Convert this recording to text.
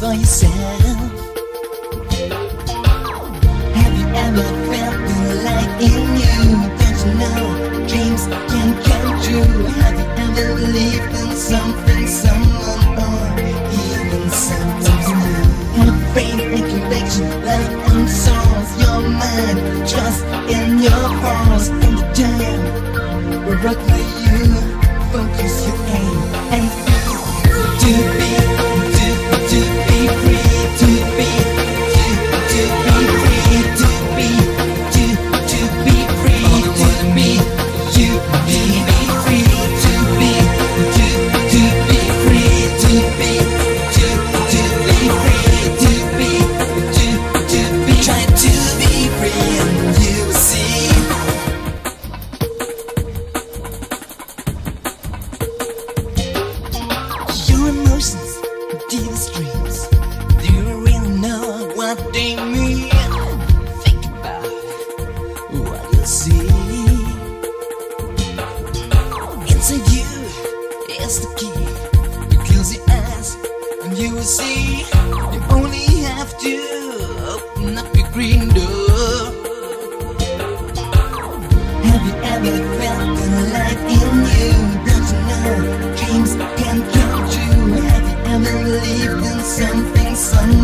for yourself. Have you ever felt the light in you? Don't you know dreams can come true? Have you ever believed in something, someone, or even something new? Have faith and conviction, love and souls, your mind, trust in your pulse. In the time, we're rock for you. Focus your aim and feel to be free, to be free, to be free, to be free, to be free, to be free, to be try to be free, and you see. Your emotions, deepest dreams, do you really know what they mean? Think about what you see. Inside you is the key. You close your eyes and you will see. You only have to open up your green door. Have you ever felt the light in you? Don't you know dreams can come true? Have you ever believed in something, someone?